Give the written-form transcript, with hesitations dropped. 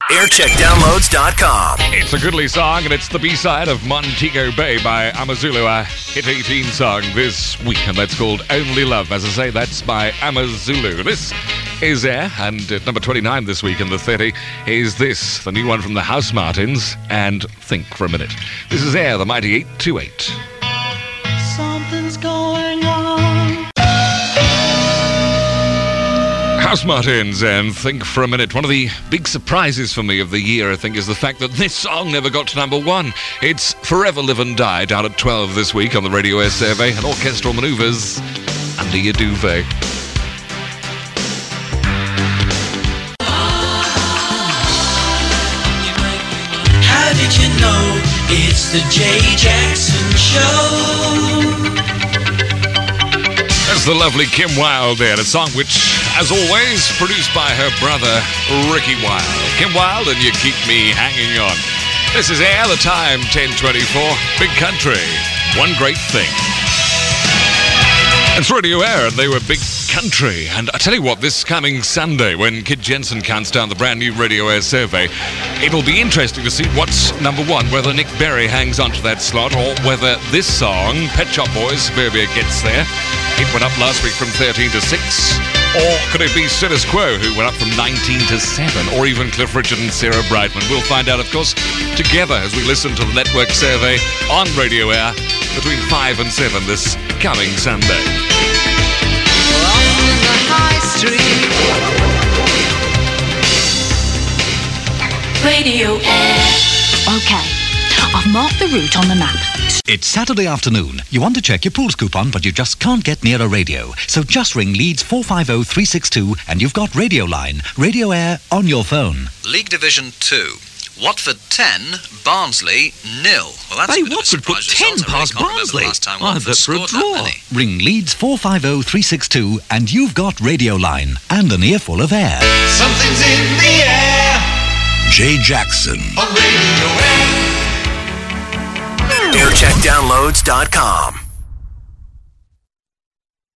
aircheckdownloads.com. It's a goodly song, and it's the B-side of Montego Bay by Amazulu, a Hit 18 song this week, and that's called Only Love. As I say, that's by Amazulu. This is Air, and at number 29 this week in the 30 is this, the new one from the House Martins, and Think for a Minute. This is Air, the mighty 828. Something's going on. House Martins and Think for a Minute. One of the big surprises for me of the year, I think, is the fact that this song never got to number one. It's Forever Live and Die, down at 12 this week on the Radio Air survey, and Orchestral Manoeuvres, Under Your Duvet. How did you know it's the Jay Jackson Show? That's the lovely Kim Wilde there, a song which, as always, produced by her brother, Ricky Wilde. Kim Wilde and You Keep Me Hanging On. This is Air, the time, 10:24. Big Country, One Great Thing. It's Radio Air, and they were Big Country. And I tell you what, this coming Sunday, when Kid Jensen counts down the brand new Radio Air survey, it'll be interesting to see what's number one, whether Nick Berry hangs onto that slot, or whether this song, Pet Shop Boys, Suburbia, gets there. It went up last week from 13 to 6. Or could it be Status Quo, who went up from 19 to 7? Or even Cliff Richard and Sarah Brightman? We'll find out, of course, together as we listen to the network survey on Radio Air between 5 and 7 this coming Sunday. Radio Air. Okay, I've marked the route on the map. It's Saturday afternoon. You want to check your Pools coupon, but you just can't get near a radio. So just ring Leeds 450362 and you've got Radio Line, Radio Air on your phone. League Division 2. Watford 10, Barnsley 0. Well, that's Hey, a bit of a Watford put surprise 10 result. I really past can't remember Barnsley. the last time I Watford bet for a scored that draw. many. Ring Leeds 450362 and you've got Radio Line and an earful of air. Something's in the air. Jay Jackson. On Radio Air. aircheckdownloads.com.